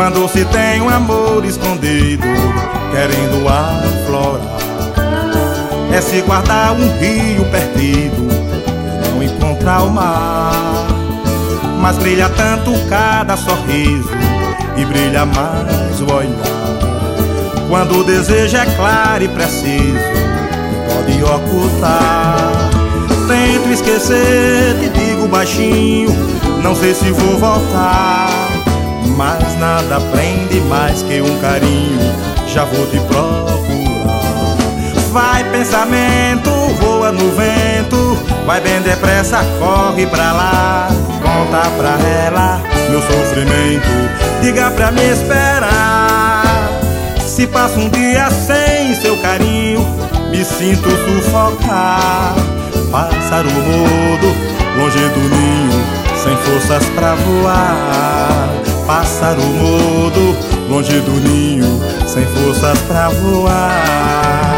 Quando se tem um amor escondido, querendo aflorar, é se guardar um rio perdido, que não encontrar o mar. Mas brilha tanto cada sorriso e brilha mais o olhar, quando o desejo é claro e preciso, não pode ocultar. Tento esquecer, te digo baixinho, não sei se vou voltar, mas nada prende mais que um carinho, já vou te procurar. Vai pensamento, voa no vento, vai bem depressa, corre pra lá. Conta pra ela meu sofrimento, diga pra me esperar. Se passa um dia sem seu carinho, me sinto sufocar. Pássaro mudo, longe do ninho, sem forças pra voar. Pássaro mudo, longe do ninho, sem forças pra voar.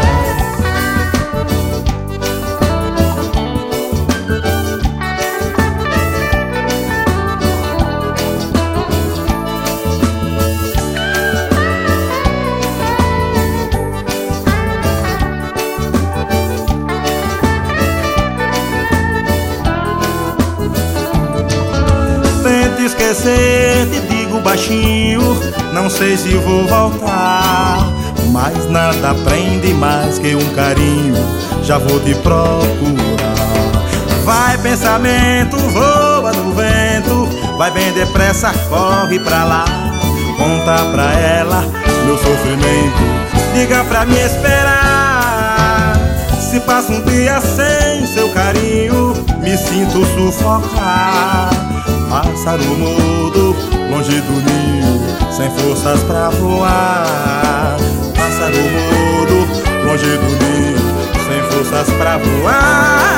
Tento esquecer, te digo baixinho, não sei se vou voltar, mas nada prende mais que um carinho, já vou te procurar. Vai pensamento, voa no vento, vai bem depressa, corre pra lá. Conta pra ela meu sofrimento, diga pra me esperar. Se passa um dia sem seu carinho, me sinto sufocar. Pássaro mudo, longe do ninho, sem forças pra voar. Pássaro mudo, longe do ninho, sem forças pra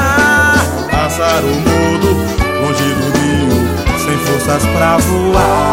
voar. Pássaro mudo, longe do ninho, sem forças pra voar.